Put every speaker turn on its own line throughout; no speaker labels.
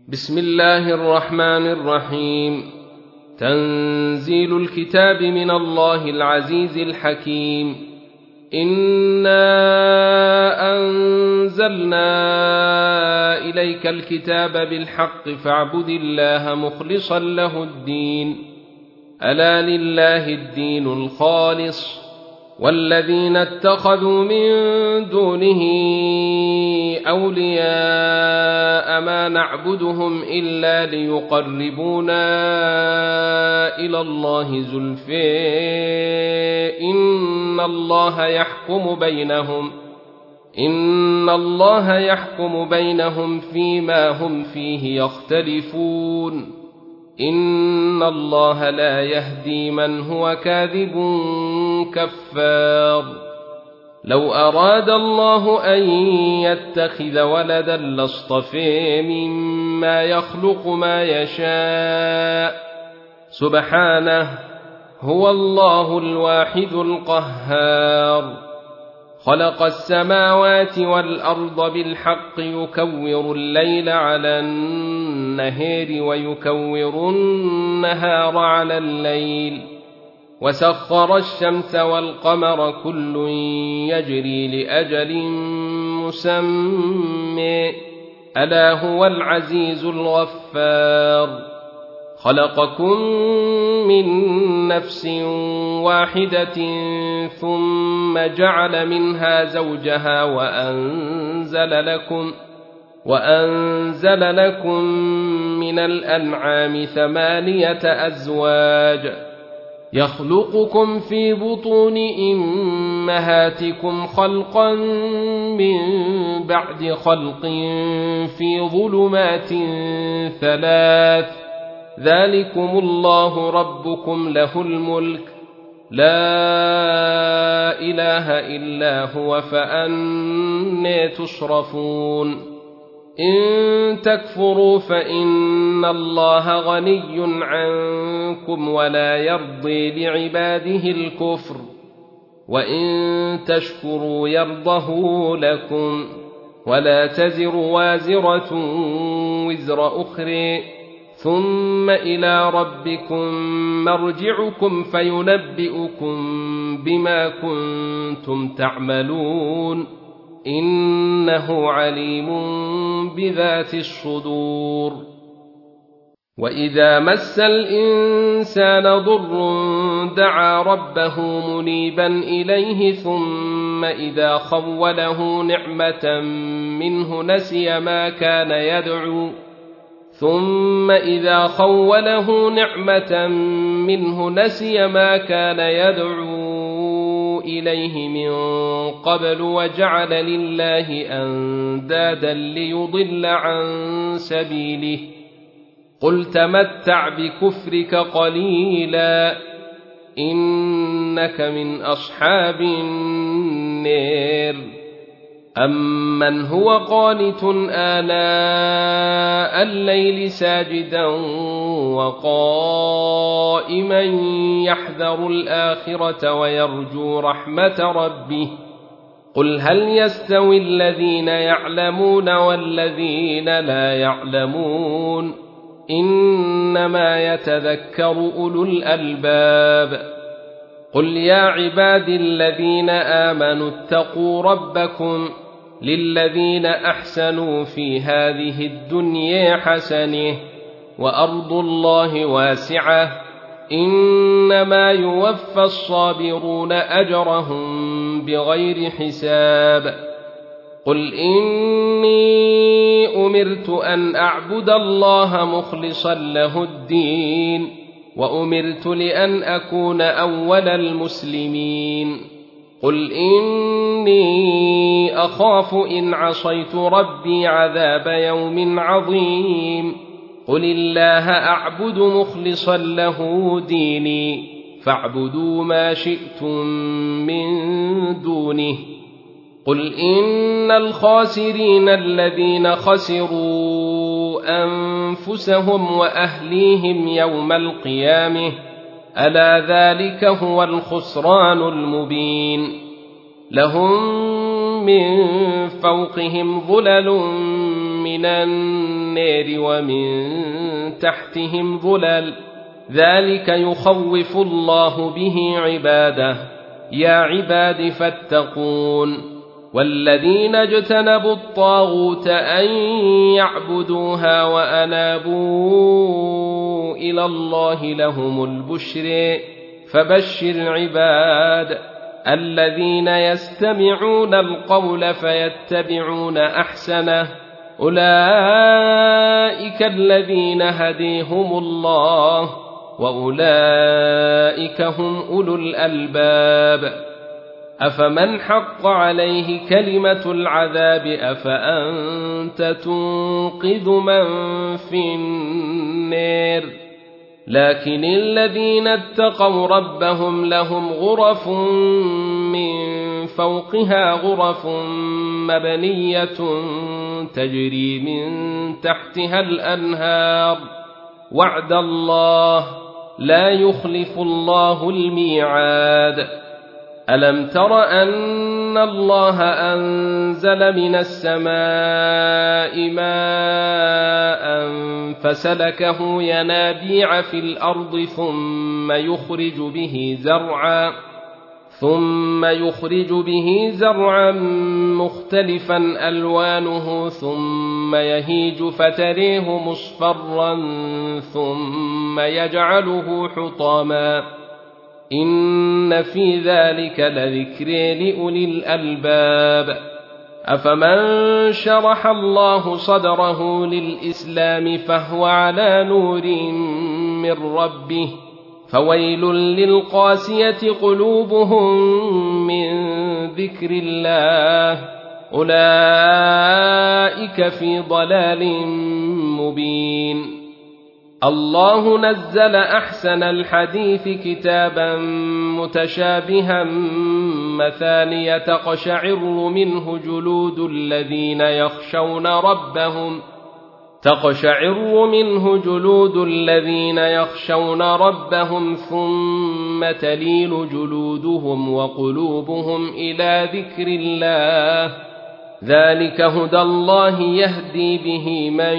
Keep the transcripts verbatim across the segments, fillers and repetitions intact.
بسم الله الرحمن الرحيم. تنزيل الكتاب من الله العزيز الحكيم. إنا أنزلنا إليك الكتاب بالحق فاعبد الله مخلصا له الدين، ألا لله الدين الخالص، والذين اتخذوا من دونه أولياء ما نعبدهم إلا ليقربونا إلى الله زلفى إن الله يحكم بينهم إن الله يحكم بينهم فيما هم فيه يختلفون، إن الله لا يهدي من هو كاذب كفار. لو أراد الله أن يتخذ ولدا لاصطفى مما يخلق ما يشاء، سبحانه، هو الله الواحد القهار. خلق السماوات والأرض بالحق يكور الليل على النهار ويكور النهار على الليل، وسخر الشمس والقمر كل يجري لأجل مسمى، ألا هو العزيز الغفار. خلقكم من نفس واحدة ثم جعل منها زوجها وأنزل لكم وأنزل لكم من الأنعام ثمانية أزواج، يخلقكم في بطون أمهاتكم خلقا من بعد خلق في ظلمات ثلاث، ذلكم الله ربكم له الملك، لا إله إلا هو، فأنى تصرفون. إن تكفروا فإن الله غني عنكم ولا يرضي لعباده الكفر، وإن تشكروا يرضه لكم، ولا تزر وازرة وزر أخرى، ثم إلى ربكم مرجعكم فينبئكم بما كنتم تعملون، إنه عليم بذات الصدور. وإذا مس الإنسان ضر دعا ربه منيبا إليه، ثم إذا خوله نعمة منه نسي ما كان يدعو ثم إذا خوله نعمة منه نسي ما كان يدعو إليه من قبل، وجعل لله أندادا ليضل عن سبيله. قل تمتع بكفرك قليلا إنك من أصحاب النار. أمن هو قانت آناء الليل ساجدا وقائما يحذر الآخرة ويرجو رحمة ربه، قل هل يستوي الذين يعلمون والذين لا يعلمون، إنما يتذكر أولو الألباب. قل يا عبادي الذين آمنوا اتقوا ربكم، للذين أحسنوا في هذه الدنيا حسنة، وأرض الله واسعة، إنما يوفى الصابرون أجرهم بغير حساب. قل إني أمرت أن أعبد الله مخلصا له الدين، وأمرت لأن أكون أول المسلمين. قل إني أخاف إن عصيت ربي عذاب يوم عظيم. قل الله أعبد مخلصا له ديني، فاعبدوا ما شئتم من دونه. قل إن الخاسرين الذين خسروا أنفسهم وأهليهم يوم القيامة، ألا ذلك هو الخسران المبين. لهم من فوقهم ظلل من النار النار ومن تحتهم ظلل ذلك يخوف الله به عباده يا عباد فاتقون والذين اجتنبوا الطاغوت أن يعبدوها وأنابوا إلى الله لهم البشر فبشر عباد الذين يستمعون القول فيتبعون أحسنه أولئك الذين هديهم الله وأولئك هم أولو الألباب أفمن حق عليه كلمة العذاب أفأنت تنقذ من في النار لكن الذين اتقوا ربهم لهم غرف من فوقها غرف مبنية تجري من تحتها الأنهار وعد الله لا يخلف الله الميعاد ألم تر أن الله أنزل من السماء ماء فسلكه ينابيع في الأرض ثم يخرج به زرعا ثم يخرج به زرعا مختلفا ألوانه ثم يهيج فتريه مصفرا ثم يجعله حطاما إن في ذلك لذكر لأولي الألباب أفمن شرح الله صدره للإسلام فهو على نور من ربه فويل للقاسية قلوبهم من ذكر الله أولئك في ضلال مبين الله نزل أحسن الحديث كتابا متشابها مثانية تقشعر منه جلود الذين يخشون ربهم تقشعر منه جلود الذين يخشون ربهم ثم تلين جلودهم وقلوبهم إلى ذكر الله ذلك هدى الله يهدي به من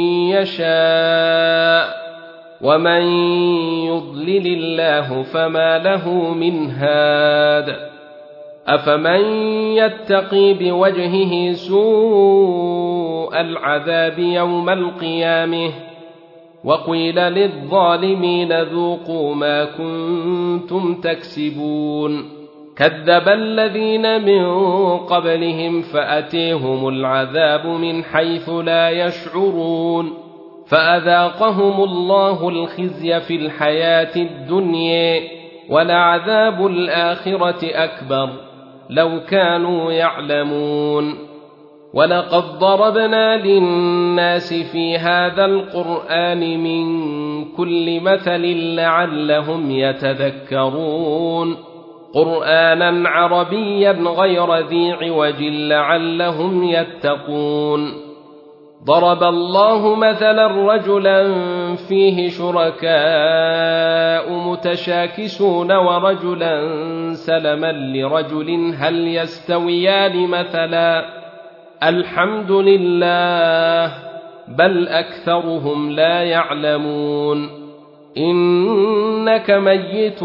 يشاء ومن يضلل الله فما له من هاد أفمن يتقي بوجهه سوء العذاب يوم القيامة وقيل للظالمين ذوقوا ما كنتم تكسبون كذب الذين من قبلهم فأتيهم العذاب من حيث لا يشعرون فأذاقهم الله الخزي في الحياة الدنيا ولعذاب الآخرة أكبر لو كانوا يعلمون ولقد ضربنا للناس في هذا القرآن من كل مثل لعلهم يتذكرون قرآنا عربيا غير ذي عوج لعلهم يتقون ضرب الله مثلا رجلا فيه شركاء متشاكسون ورجلا سلما لرجل هل يستويان مثلا الحمد لله بل أكثرهم لا يعلمون إنك ميت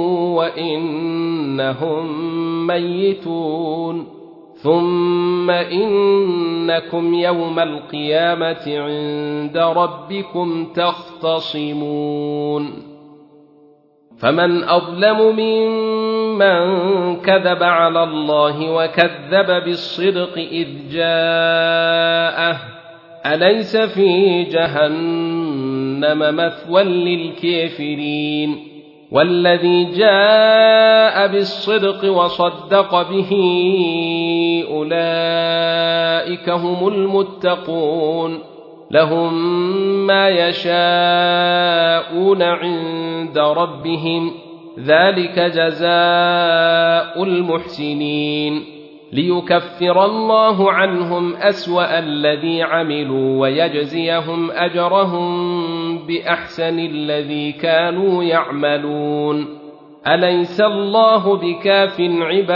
وإنهم ميتون ثم إنكم يوم القيامة عند ربكم تختصمون فمن أظلم ممن كذب على الله وكذب بالصدق إذ جاءه أليس في جهنم مثوى للكافرين والذي جاء بالصدق وصدق به أولئك هم المتقون لهم ما يشاءون عند ربهم ذلك جزاء المحسنين ليكفر الله عنهم أسوأ الذي عملوا ويجزيهم أجرهم بأحسن الذي كانوا يعملون أليس الله بكاف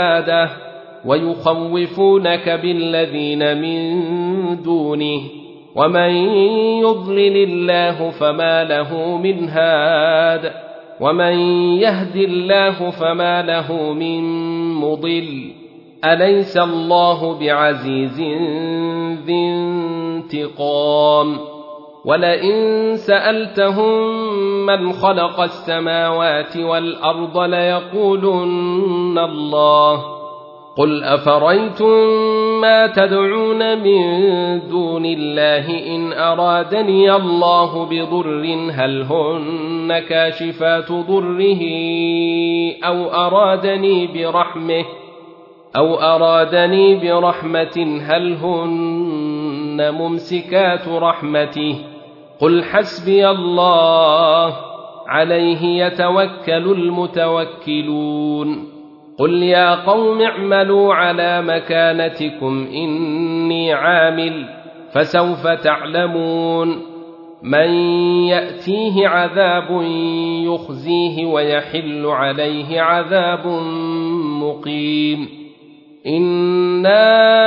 عباده ويخوفونك بالذين من دونه ومن يضلل الله فما له من هاد ومن يهد الله فما له من مضل أليس الله بعزيز ذي انتقام ولئن سألتهم من خلق السماوات والأرض ليقولن الله قل أفريتم ما تدعون من دون الله إن أرادني الله بضر هل هن كاشفات ضره أو أرادني برحمه أو أرادني برحمة هل هن ممسكات رحمته قل حسبي الله عليه يتوكل المتوكلون قل يا قوم اعملوا على مكانتكم إني عامل فسوف تعلمون من يأتيه عذاب يخزيه ويحل عليه عذاب مقيم إنا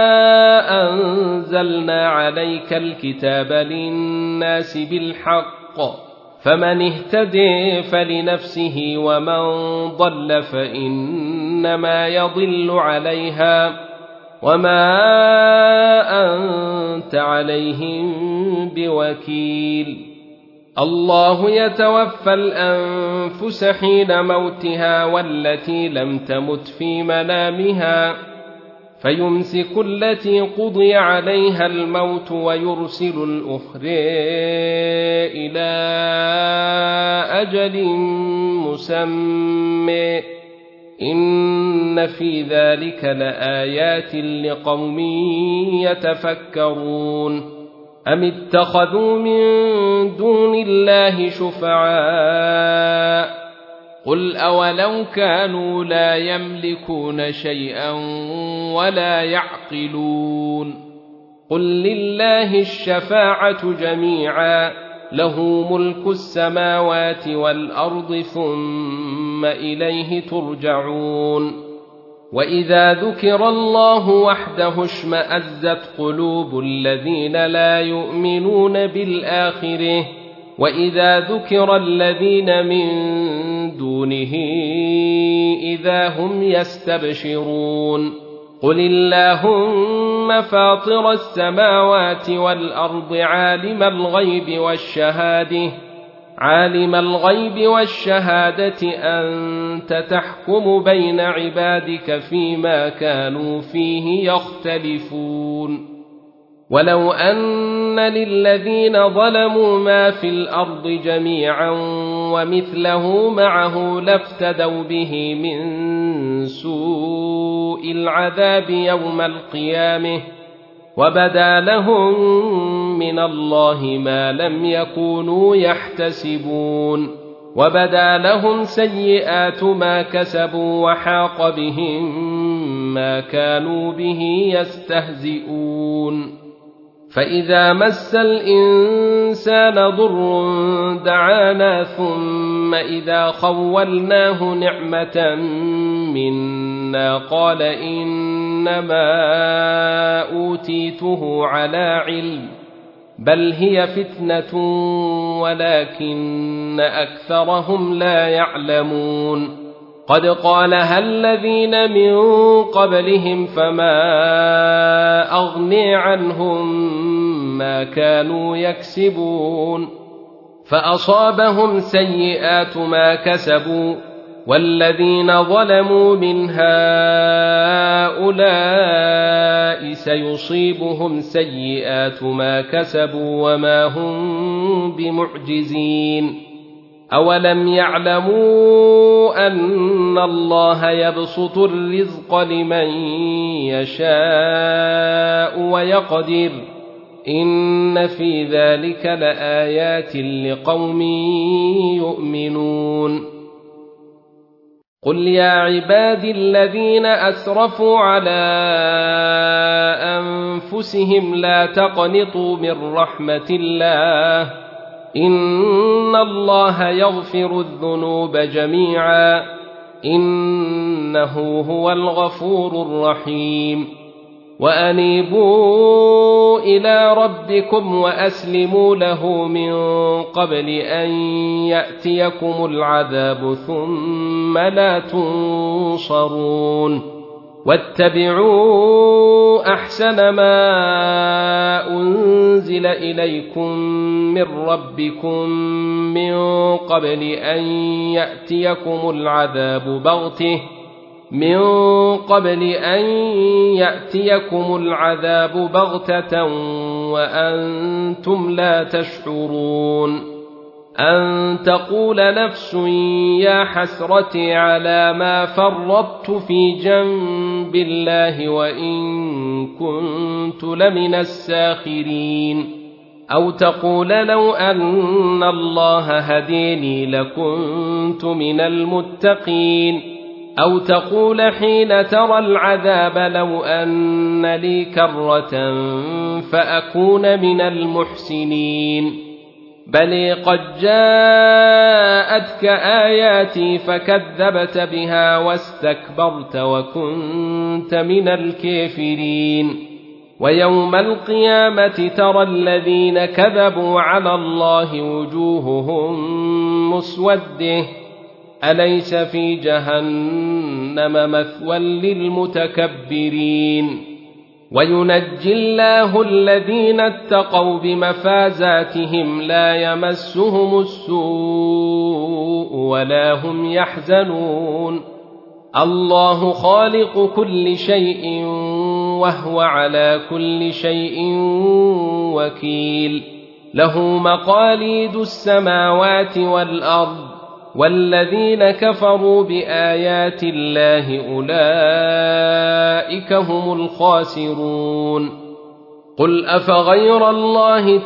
أنزلنا عليك الكتاب للناس بالحق فمن اهتدي فلنفسه ومن ضل فإنما يضل عليها وما أنت عليهم بوكيل الله يتوفى الأنفس حين موتها والتي لم تمت في منامها فيمسك التي قضي عليها الموت ويرسل الأخرى إلى أجل مسمى إن في ذلك لآيات لقوم يتفكرون أم اتخذوا من دون الله شفعاء قل أولو كانوا لا يملكون شيئا ولا يعقلون قل لله الشفاعة جميعا له ملك السماوات والأرض ثم إليه ترجعون وإذا ذكر الله وحده اشمأزت قلوب الذين لا يؤمنون بالآخرة وإذا ذكر الذين من دونه إذا هم يستبشرون قل اللهم فاطر السماوات والأرض عالم الغيب والشهادة عالم الغيب والشهادة أنت تحكم بين عبادك فيما كانوا فيه يختلفون ولو أن للذين ظلموا ما في الأرض جميعا ومثله معه لافتدوا به من سوء العذاب يوم القيامة وبدا لهم من الله ما لم يكونوا يحتسبون وبدا لهم سيئات ما كسبوا وحاق بهم ما كانوا به يستهزئون فإذا مس الإنسان ضر دعانا ثم إذا خولناه نعمة منا قال إنما أوتيته على علم بل هي فتنة ولكن أكثرهم لا يعلمون قد قالها الذين من قبلهم فما أغني عنهم ما كانوا يكسبون فأصابهم سيئات ما كسبوا والذين ظلموا من هؤلاء سيصيبهم سيئات ما كسبوا وما هم بمعجزين أولم يعلموا أن الله يبسط الرزق لمن يشاء ويقدر إن في ذلك لآيات لقوم يؤمنون قل يا عبادي الذين أسرفوا على أنفسهم لا تقنطوا من رحمة الله إن الله يغفر الذنوب جميعا إنه هو الغفور الرحيم وأنيبوا إلى ربكم وأسلموا له من قبل أن يأتيكم العذاب ثم لا تنصرون واتبعوا أحسن ما أنزل إليكم من ربكم من قبل أن يأتيكم العذاب بغتة من قبل أن يأتيكم العذاب بغتة وأنتم لا تشعرون أن تقول نفس يا حسرتي على ما فرطت في جنب الله وإن كنت لمن الساخرين أو تقول لو أن الله هديني لكنت من المتقين أو تقول حين ترى العذاب لو أن لي كرة فأكون من المحسنين بل قد جاءتك آياتي فكذبت بها واستكبرت وكنت من الكافرين ويوم القيامة ترى الذين كذبوا على الله وجوههم مسودة أليس في جهنم مثوى للمتكبرين وينجي الله الذين اتقوا بمفازاتهم لا يمسهم السوء ولا هم يحزنون الله خالق كل شيء وهو على كل شيء وكيل له مقاليد السماوات والأرض والذين كفروا بآيات الله أولئك هم الخاسرون قل أفغير الله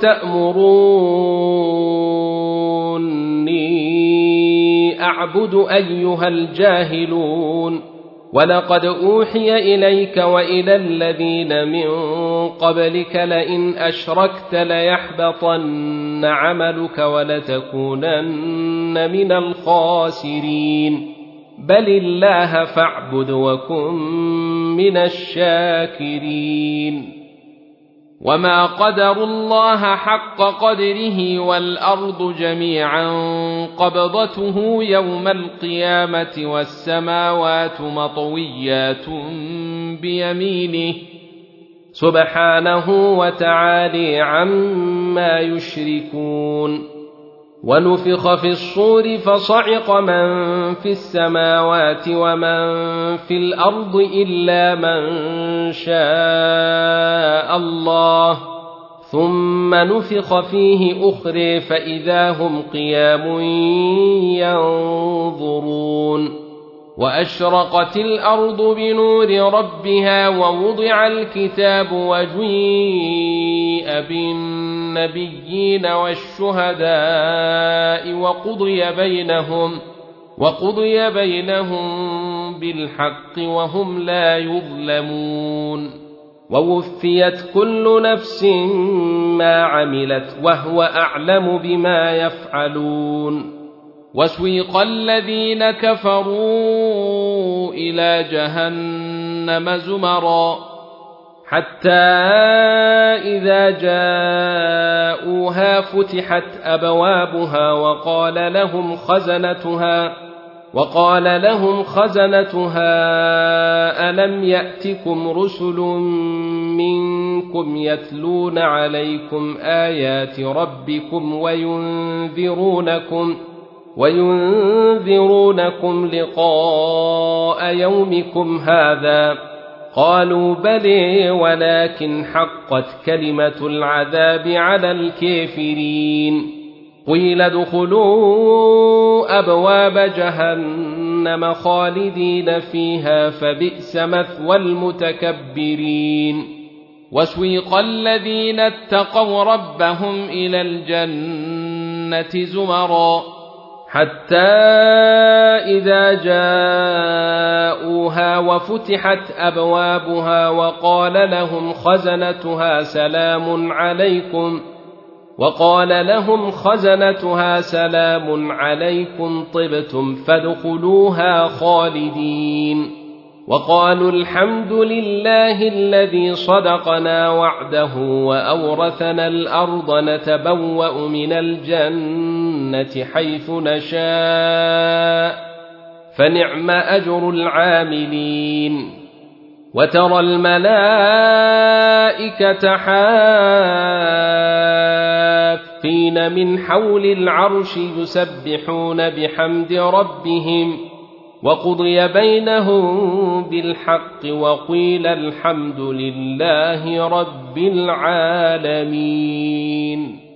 تأمروني أعبد أيها الجاهلون ولقد أوحي إليك وإلى الذين من قبلك لئن أشركت ليحبطن عملك ولتكونن من الخاسرين بل الله فاعبد وكن من الشاكرين وما قدروا الله حق قدره والأرض جميعا قبضته يوم القيامة والسماوات مطويات بيمينه سبحانه وتعالى عما يشركون ونفخ في الصور فصعق من في السماوات ومن في الأرض إلا من شاء الله ثم نفخ فيه أخرى فإذا هم قيام ينظرون وأشرقت الأرض بنور ربها ووضع الكتاب وجيء بالنبيين والشهداء وقضي بينهم وقضي بينهم بالحق وهم لا يظلمون ووفيت كل نفس ما عملت وهو أعلم بما يفعلون وسويق الذين كفروا إلى جهنم زمرا حتى إذا جاءوها فتحت أبوابها وقال لهم خزنتها وقال لهم خزنتها ألم يأتكم رسل منكم يتلون عليكم آيات ربكم وينذرونكم وينذرونكم لقاء يومكم هذا قالوا بلى ولكن حقت كلمة العذاب على الكافرين قيل ادخلوا أبواب جهنم خالدين فيها فبئس مثوى المتكبرين وسويق الذين اتقوا ربهم إلى الجنة زمرا حتى إذا جاءوها وفتحت أبوابها وقال لهم خزنتها سلام عليكم وقال لهم خزنتها سلام عليكم طبتم فادخلوها خالدين وقالوا الحمد لله الذي صدقنا وعده وأورثنا الأرض نتبوأ من الجنة حيث نشاء فنعم أجر العاملين وترى الملائكة حافين من حول العرش يسبحون بحمد ربهم وقضي بينهم بالحق وقيل الحمد لله رب العالمين.